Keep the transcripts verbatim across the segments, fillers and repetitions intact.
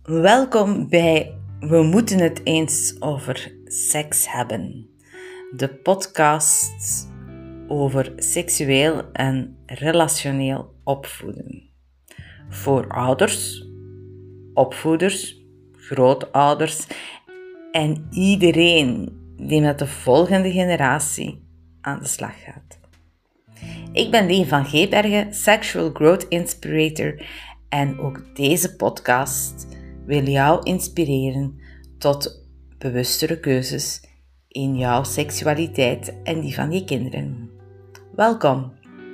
Welkom bij We moeten het eens over seks hebben. De podcast over seksueel en relationeel opvoeden. Voor ouders, opvoeders, grootouders en iedereen die met de volgende generatie aan de slag gaat. Ik ben Lien van Geebergen, Sexual Growth Inspirator, en ook deze podcast wil jou inspireren tot bewustere keuzes in jouw seksualiteit en die van je kinderen. Welkom!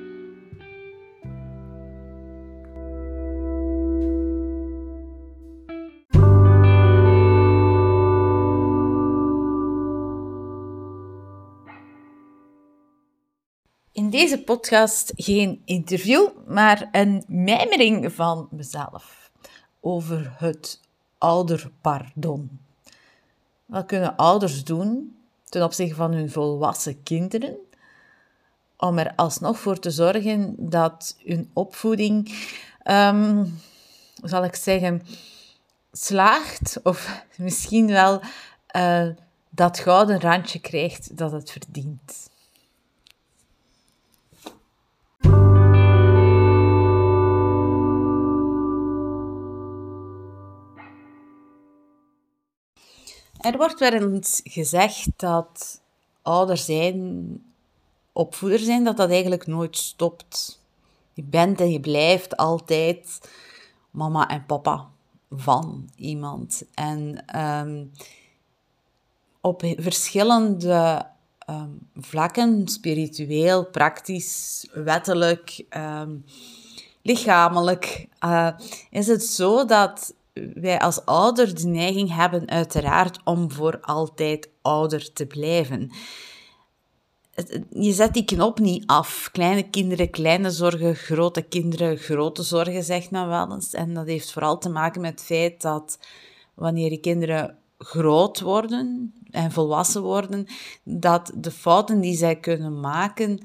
In deze podcast geen interview, maar een mijmering van mezelf over het ouderpardon. Wat kunnen ouders doen ten opzichte van hun volwassen kinderen om er alsnog voor te zorgen dat hun opvoeding, um, hoe zal ik zeggen, slaagt of misschien wel uh, dat gouden randje krijgt dat het verdient. Er wordt wel eens gezegd dat ouder zijn, opvoeder zijn, dat dat eigenlijk nooit stopt. Je bent en je blijft altijd mama en papa van iemand. En um, op verschillende um, vlakken, spiritueel, praktisch, wettelijk, um, lichamelijk, uh, is het zo dat wij als ouder de neiging hebben uiteraard om voor altijd ouder te blijven. Je zet die knop niet af. Kleine kinderen, kleine zorgen, grote kinderen, grote zorgen, zegt men wel eens. En dat heeft vooral te maken met het feit dat wanneer je kinderen groot worden en volwassen worden, dat de fouten die zij kunnen maken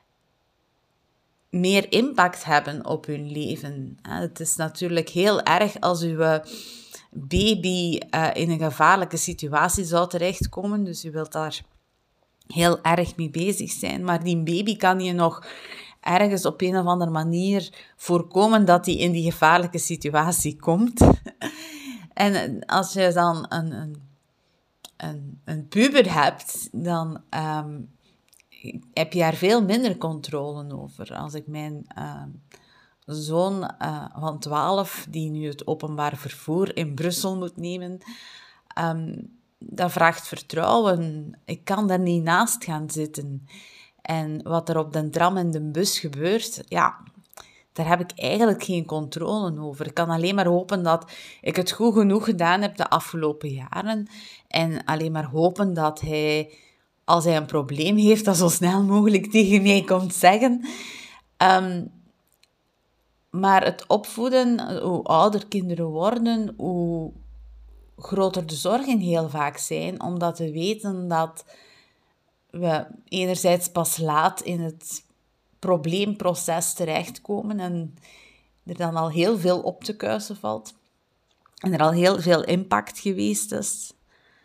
meer impact hebben op hun leven. Het is natuurlijk heel erg als uw baby uh, in een gevaarlijke situatie zou terechtkomen, dus u wilt daar heel erg mee bezig zijn, maar die baby kan je nog ergens op een of andere manier voorkomen dat hij in die gevaarlijke situatie komt. En als je dan een, een, een, een puber hebt, dan um, heb je daar veel minder controle over. Als ik mijn uh, zoon uh, van twaalf, die nu het openbaar vervoer in Brussel moet nemen, um, dat vraagt vertrouwen. Ik kan daar niet naast gaan zitten. En wat er op de tram en de bus gebeurt, ja, daar heb ik eigenlijk geen controle over. Ik kan alleen maar hopen dat ik het goed genoeg gedaan heb de afgelopen jaren. En alleen maar hopen dat hij, als hij een probleem heeft, dat zo snel mogelijk tegen mij komt zeggen. Um, maar het opvoeden, hoe ouder kinderen worden, hoe groter de zorgen heel vaak zijn, omdat we weten dat we enerzijds pas laat in het probleemproces terechtkomen en er dan al heel veel op te kuisen valt en er al heel veel impact geweest is.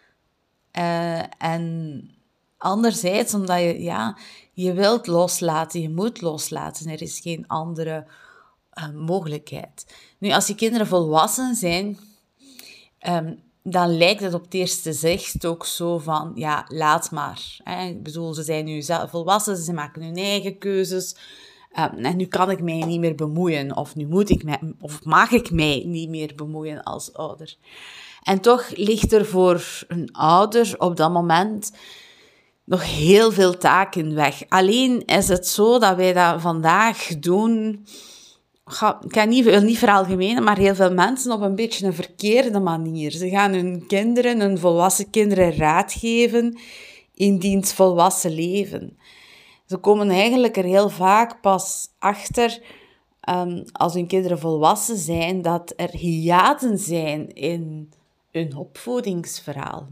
Uh, en anderzijds, omdat je, ja, je wilt loslaten, je moet loslaten, er is geen andere uh, mogelijkheid. Nu, als je kinderen volwassen zijn, um, dan lijkt het op het eerste zicht ook zo van, ja, laat maar. Hè. Ik bedoel, ze zijn nu zelf volwassen, ze maken hun eigen keuzes. Um, en nu kan ik mij niet meer bemoeien. Of nu moet ik mij, of mag ik mij niet meer bemoeien als ouder. En toch ligt er voor een ouder op dat moment nog heel veel taken weg. Alleen is het zo dat wij dat vandaag doen. Ik kan niet, wil niet veralgemenen, maar heel veel mensen op een beetje een verkeerde manier. Ze gaan hun kinderen, hun volwassen kinderen raad geven in diens volwassen leven. Ze komen eigenlijk er heel vaak pas achter, um, als hun kinderen volwassen zijn, dat er hiaten zijn in hun opvoedingsverhaal.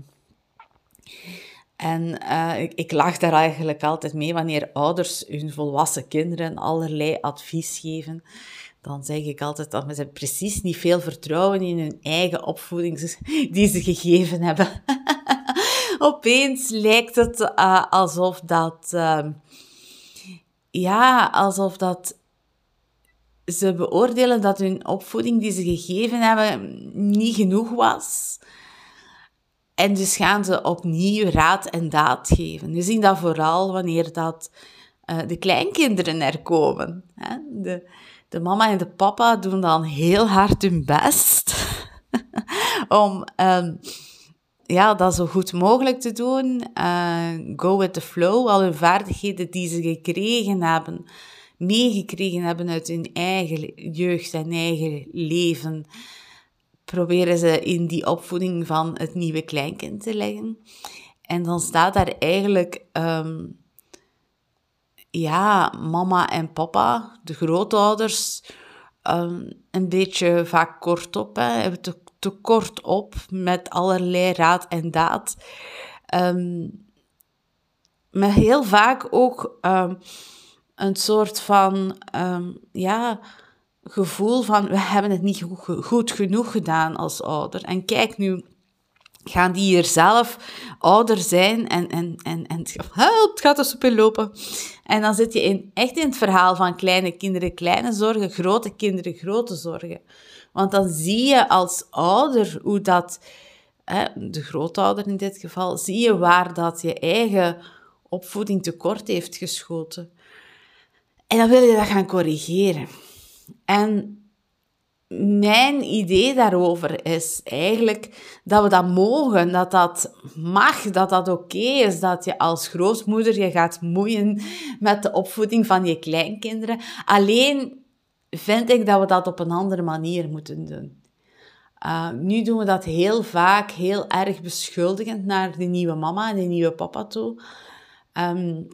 En uh, ik, ik lach daar eigenlijk altijd mee wanneer ouders hun volwassen kinderen allerlei advies geven. dan zeg ik altijd dat ze precies niet veel vertrouwen in hun eigen opvoeding die ze gegeven hebben. Opeens lijkt het uh, alsof dat... Uh, ja, alsof dat... Ze beoordelen dat hun opvoeding die ze gegeven hebben niet genoeg was. En dus gaan ze opnieuw raad en daad geven. We zien dat vooral wanneer dat, uh, de kleinkinderen er komen. Hè? De, de mama en de papa doen dan heel hard hun best om um, ja, dat zo goed mogelijk te doen. Uh, go with the flow, al hun vaardigheden die ze gekregen hebben, meegekregen hebben uit hun eigen jeugd en eigen leven, proberen ze in die opvoeding van het nieuwe kleinkind te leggen. En dan staat daar eigenlijk um, ja, mama en papa, de grootouders, um, een beetje vaak kort op, hè, hebben te, te kort op met allerlei raad en daad. Um, maar heel vaak ook um, een soort van, um, ja... gevoel van, we hebben het niet goed, goed genoeg gedaan als ouder. En kijk, nu gaan die hier zelf ouder zijn en, en, en, en help, het gaat er soepel lopen. En dan zit je in, echt in het verhaal van kleine kinderen kleine zorgen, grote kinderen grote zorgen. Want dan zie je als ouder hoe dat, hè, de grootouder in dit geval, zie je waar dat je eigen opvoeding tekort heeft geschoten. En dan wil je dat gaan corrigeren. En mijn idee daarover is eigenlijk dat we dat mogen, dat dat mag, dat dat oké is, dat je als grootmoeder je gaat moeien met de opvoeding van je kleinkinderen. Alleen vind ik dat we dat op een andere manier moeten doen. Uh, nu doen we dat heel vaak, heel erg beschuldigend naar de nieuwe mama en de nieuwe papa toe. Um,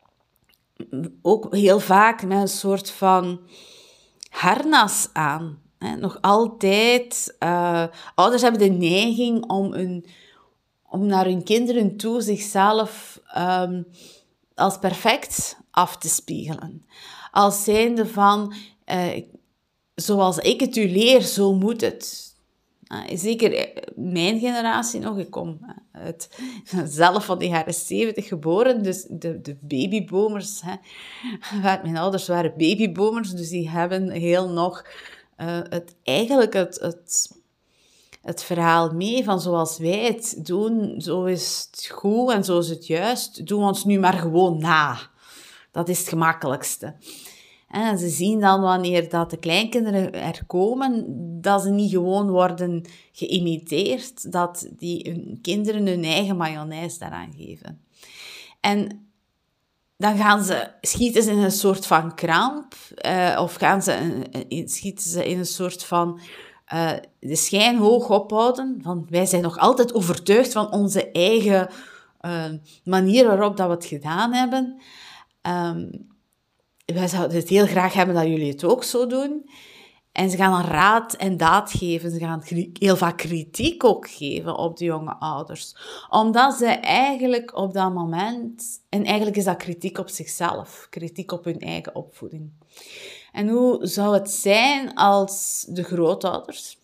ook heel vaak met een soort van harnas aan. Hè. Nog altijd, uh, ouders hebben de neiging om, een, om naar hun kinderen toe zichzelf um, als perfect af te spiegelen. Als zijnde van, uh, zoals ik het u leer, zo moet het. Uh, zeker mijn generatie nog, ik kom uit, zelf van de jaren zeventig geboren, dus de, de babyboomers, hè. Mijn ouders waren babyboomers, dus die hebben heel nog uh, het, eigenlijk het, het, het verhaal mee van zoals wij het doen, zo is het goed en zo is het juist, doen we ons nu maar gewoon na. Dat is het gemakkelijkste. En ze zien dan wanneer dat de kleinkinderen er komen, dat ze niet gewoon worden geïmiteerd, dat die hun kinderen hun eigen mayonaise daaraan geven. En dan gaan ze, schieten ze in een soort van kramp, uh, of gaan ze, uh, schieten ze in een soort van uh, de schijn hoog ophouden, van wij zijn nog altijd overtuigd van onze eigen uh, manier waarop dat we het gedaan hebben. Um, Wij zouden het heel graag hebben dat jullie het ook zo doen. En ze gaan dan raad en daad geven. Ze gaan heel vaak kritiek ook geven op de jonge ouders. Omdat ze eigenlijk op dat moment... En eigenlijk is dat kritiek op zichzelf. Kritiek op hun eigen opvoeding. En hoe zou het zijn als de grootouders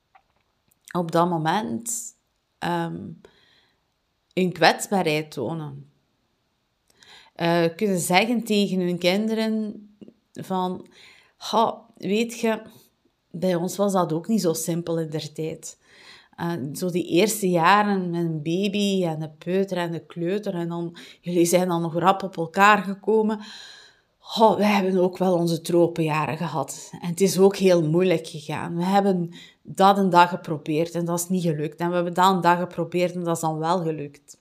op dat moment um, hun kwetsbaarheid tonen? Uh, kunnen zeggen tegen hun kinderen van, weet je, bij ons was dat ook niet zo simpel in der tijd. Uh, zo die eerste jaren met een baby en een peuter en een kleuter en dan, jullie zijn dan nog rap op elkaar gekomen. Oh, wij hebben ook wel onze tropenjaren gehad. En het is ook heel moeilijk gegaan. We hebben dat een dag geprobeerd en dat is niet gelukt. En we hebben dat een dag geprobeerd en dat is dan wel gelukt.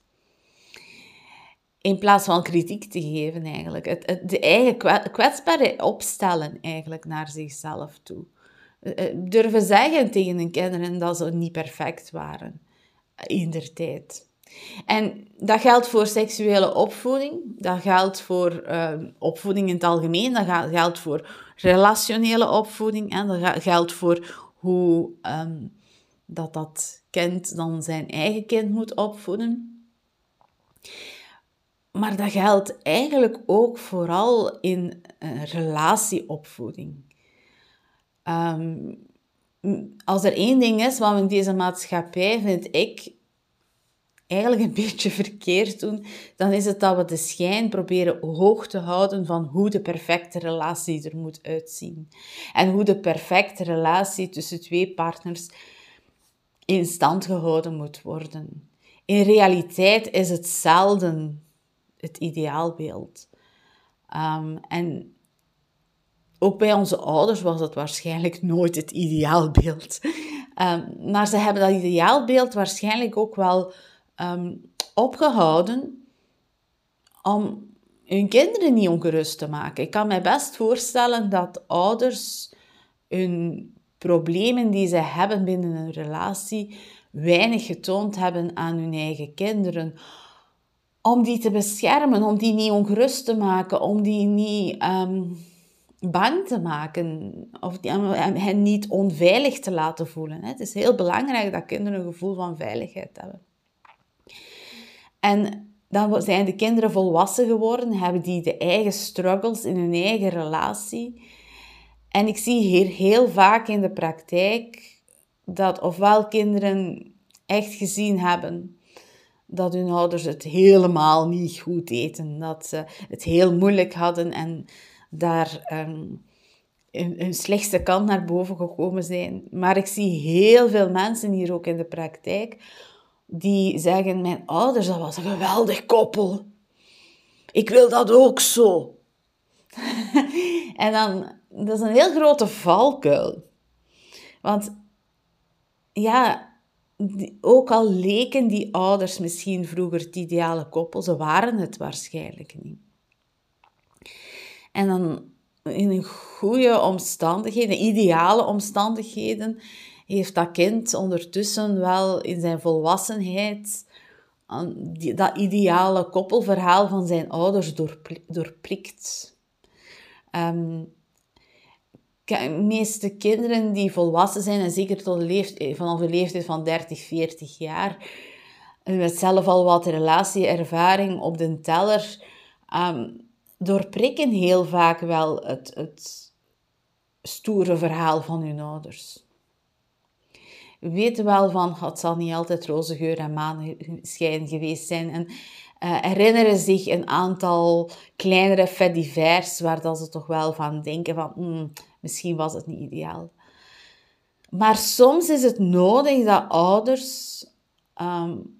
In plaats van kritiek te geven eigenlijk. Het, het, de eigen kwetsbaarheid opstellen eigenlijk naar zichzelf toe. Durven zeggen tegen hun kinderen dat ze niet perfect waren. In der tijd. En dat geldt voor seksuele opvoeding. Dat geldt voor uh, opvoeding in het algemeen. Dat geldt voor relationele opvoeding. En dat geldt voor hoe um, dat, dat kind dan zijn eigen kind moet opvoeden. Maar dat geldt eigenlijk ook vooral in uh, relatieopvoeding. Um, als er één ding is wat we in deze maatschappij, vind ik, eigenlijk een beetje verkeerd doen, dan is het dat we de schijn proberen hoog te houden van hoe de perfecte relatie er moet uitzien. En hoe de perfecte relatie tussen twee partners in stand gehouden moet worden. In realiteit is het zelden het ideaalbeeld. Um, en ook bij onze ouders was het waarschijnlijk nooit het ideaalbeeld. Um, maar ze hebben dat ideaalbeeld waarschijnlijk ook wel um, opgehouden om hun kinderen niet ongerust te maken. Ik kan me best voorstellen dat ouders hun problemen die ze hebben binnen een relatie weinig getoond hebben aan hun eigen kinderen. Om die te beschermen, om die niet ongerust te maken, om die niet um, bang te maken, of die, um, hen niet onveilig te laten voelen. Het is heel belangrijk dat kinderen een gevoel van veiligheid hebben. En dan zijn de kinderen volwassen geworden, hebben die de eigen struggles in hun eigen relatie. En ik zie hier heel vaak in de praktijk dat ofwel kinderen echt gezien hebben dat hun ouders het helemaal niet goed deden, dat ze het heel moeilijk hadden en daar um, hun, hun slechtste kant naar boven gekomen zijn. Maar ik zie heel veel mensen hier ook in de praktijk die zeggen, mijn ouders, dat was een geweldig koppel. Ik wil dat ook zo. En dan, dat is een heel grote valkuil. Want ja, die, ook al leken die ouders misschien vroeger het ideale koppel, ze waren het waarschijnlijk niet. En dan in goede omstandigheden, ideale omstandigheden, heeft dat kind ondertussen wel in zijn volwassenheid dat ideale koppelverhaal van zijn ouders doorprikt. Um, de meeste kinderen die volwassen zijn, en zeker tot de leeftijd, vanaf de leeftijd van dertig, veertig jaar, met zelf al wat relatieervaring op de teller, um, doorprikken heel vaak wel het, het stoere verhaal van hun ouders. We weten wel van, het zal niet altijd roze geur en maneschijn geweest zijn. En uh, herinneren zich een aantal kleinere faits divers, waar dat ze toch wel van denken van, mm, misschien was het niet ideaal. Maar soms is het nodig dat ouders um,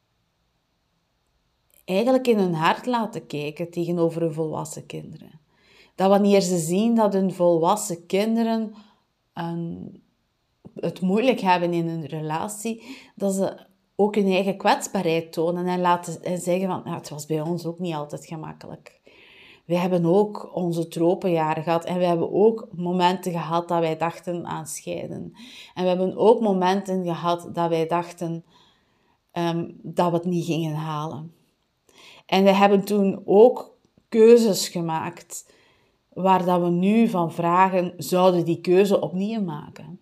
eigenlijk in hun hart laten kijken tegenover hun volwassen kinderen. Dat wanneer ze zien dat hun volwassen kinderen um, het moeilijk hebben in hun relatie, dat ze ook hun eigen kwetsbaarheid tonen en, laten, en zeggen van, ja, het was bij ons ook niet altijd gemakkelijk. We hebben ook onze tropenjaren gehad en we hebben ook momenten gehad dat wij dachten aan scheiden. En we hebben ook momenten gehad dat wij dachten um, dat we het niet gingen halen. En we hebben toen ook keuzes gemaakt waar dat we nu van vragen, zouden die keuze opnieuw maken?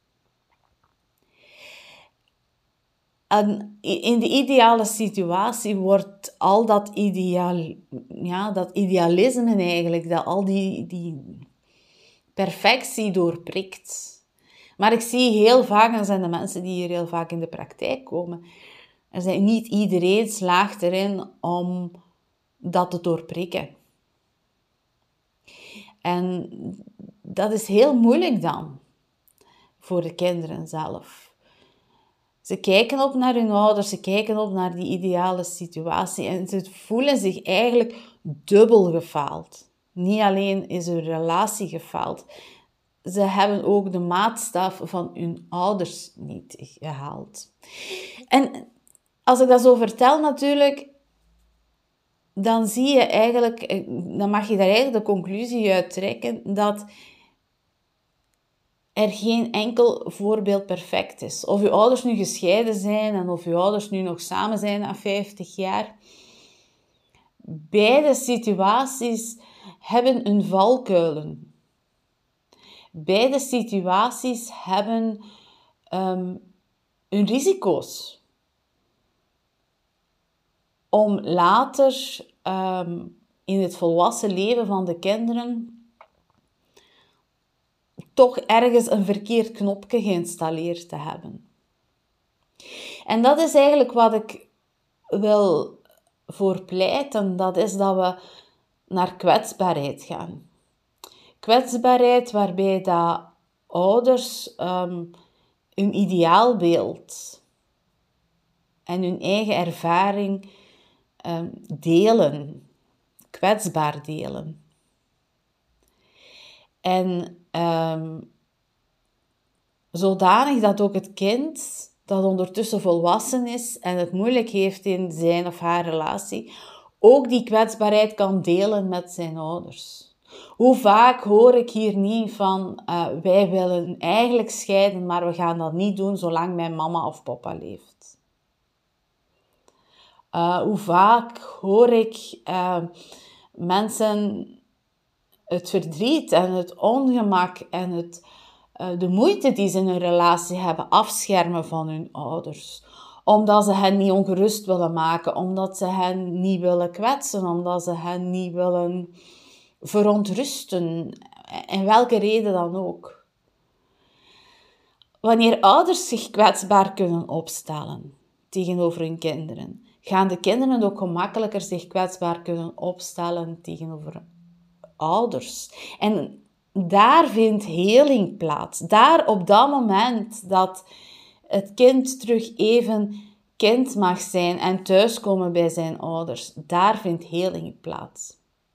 En in de ideale situatie wordt al dat, ideaal, ja, dat idealisme eigenlijk, dat al die, die perfectie doorprikt. Maar ik zie heel vaak, en zijn de mensen die hier heel vaak in de praktijk komen, er zijn niet iedereen slaagt erin om dat te doorprikken. En dat is heel moeilijk dan, voor de kinderen zelf. Ze kijken op naar hun ouders, ze kijken op naar die ideale situatie en ze voelen zich eigenlijk dubbel gefaald. Niet alleen is hun relatie gefaald, ze hebben ook de maatstaf van hun ouders niet gehaald. En als ik dat zo vertel natuurlijk, dan zie je eigenlijk, dan mag je daar eigenlijk de conclusie uit trekken dat er geen enkel voorbeeld perfect is. Of je ouders nu gescheiden zijn en of je ouders nu nog samen zijn na vijftig jaar. Beide situaties hebben hun valkuilen. Beide situaties hebben um, hun risico's. Om later um, in het volwassen leven van de kinderen toch ergens een verkeerd knopje geïnstalleerd te hebben. En dat is eigenlijk wat ik wil voor pleiten. Dat is dat we naar kwetsbaarheid gaan. Kwetsbaarheid waarbij dat ouders um, hun ideaalbeeld en hun eigen ervaring um, delen. Kwetsbaar delen. En um, zodanig dat ook het kind dat ondertussen volwassen is en het moeilijk heeft in zijn of haar relatie, ook die kwetsbaarheid kan delen met zijn ouders. Hoe vaak hoor ik hier niet van, uh, wij willen eigenlijk scheiden, maar we gaan dat niet doen zolang mijn mama of papa leeft. Uh, hoe vaak hoor ik uh, mensen het verdriet en het ongemak en het, uh, de moeite die ze in hun relatie hebben afschermen van hun ouders. Omdat ze hen niet ongerust willen maken, omdat ze hen niet willen kwetsen, omdat ze hen niet willen verontrusten, en welke reden dan ook. Wanneer ouders zich kwetsbaar kunnen opstellen tegenover hun kinderen, gaan de kinderen ook gemakkelijker zich kwetsbaar kunnen opstellen tegenover ouders. En daar vindt heling plaats. Daar op dat moment dat het kind terug even kind mag zijn en thuiskomen bij zijn ouders, daar vindt heling plaats.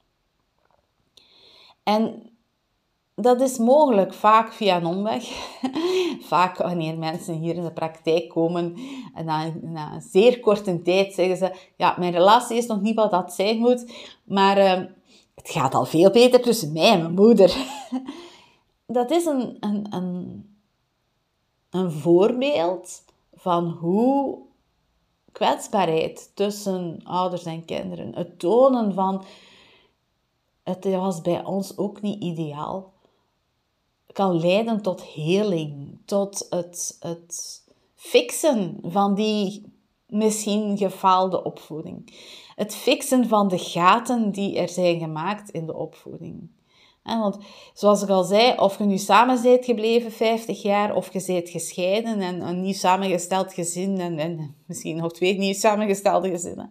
En dat is mogelijk, vaak via een omweg. Vaak wanneer mensen hier in de praktijk komen, en na, na een zeer korte tijd zeggen ze, ja, mijn relatie is nog niet wat dat zijn moet, maar uh, het gaat al veel beter tussen mij en mijn moeder. Dat is een, een, een, een voorbeeld van hoe kwetsbaarheid tussen ouders en kinderen, het tonen van, het was bij ons ook niet ideaal, kan leiden tot heling, tot het, het fixen van die misschien gefaalde opvoeding. Het fixen van de gaten die er zijn gemaakt in de opvoeding. Want zoals ik al zei, of je nu samen bent gebleven vijftig jaar, of je bent gescheiden en een nieuw samengesteld gezin, en, en misschien nog twee nieuw samengestelde gezinnen.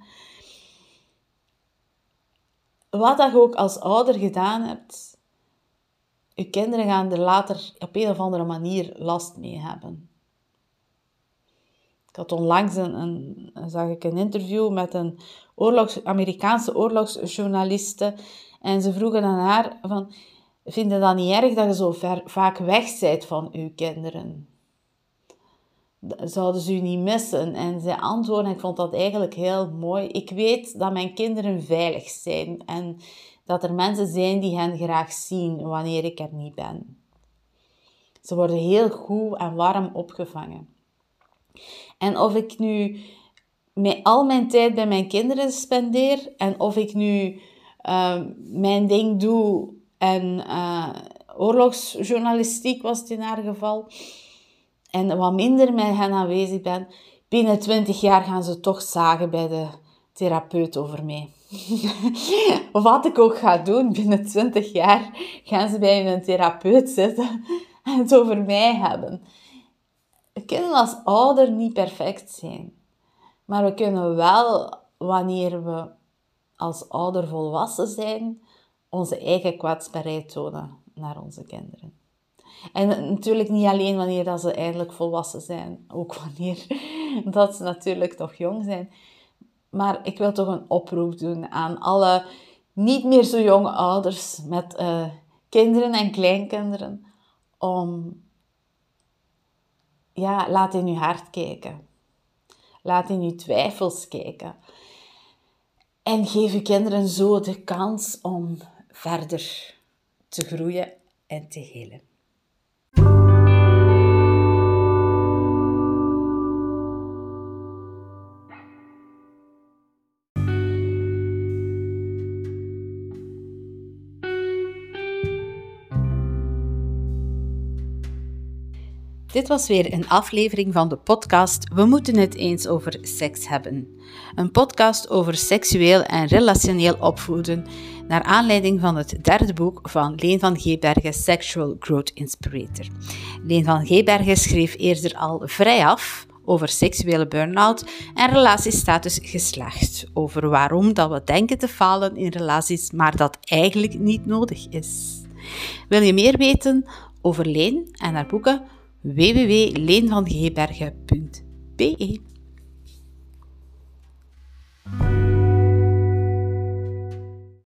Wat dat je ook als ouder gedaan hebt, je kinderen gaan er later op een of andere manier last mee hebben. Ik had onlangs een, een, zag ik een interview met een oorlogs, Amerikaanse oorlogsjournaliste en ze vroegen aan haar van, vind je dat niet erg dat je zo ver, vaak weg bent van je kinderen? Zouden ze u niet missen? En zij antwoordde, ik vond dat eigenlijk heel mooi. Ik weet dat mijn kinderen veilig zijn en dat er mensen zijn die hen graag zien wanneer ik er niet ben. Ze worden heel goed en warm opgevangen. En of ik nu met al mijn tijd bij mijn kinderen spendeer en of ik nu uh, mijn ding doe en uh, oorlogsjournalistiek was het in haar geval, en wat minder met hen aanwezig ben, binnen twintig jaar gaan ze toch zagen bij de therapeut over mij. Wat ik ook ga doen, binnen twintig jaar gaan ze bij een therapeut zitten en het over mij hebben. We kunnen als ouder niet perfect zijn. Maar we kunnen wel, wanneer we als ouder volwassen zijn, onze eigen kwetsbaarheid tonen naar onze kinderen. En natuurlijk niet alleen wanneer dat ze eindelijk volwassen zijn. Ook wanneer dat ze natuurlijk nog jong zijn. Maar ik wil toch een oproep doen aan alle niet meer zo jonge ouders met uh, kinderen en kleinkinderen. Om, ja, laat in je hart kijken. Laat in je twijfels kijken. En geef je kinderen zo de kans om verder te groeien en te helen. Dit was weer een aflevering van de podcast We moeten het eens over seks hebben. Een podcast over seksueel en relationeel opvoeden naar aanleiding van het derde boek van Leen van Geebergen, Sexual Growth Inspirator. Leen van Geebergen schreef eerder al vrijaf over seksuele burn-out en relatiestatus geslacht, over waarom dat we denken te falen in relaties, maar dat eigenlijk niet nodig is. Wil je meer weten over Leen en haar boeken? w w w punt leen van geebergen punt b e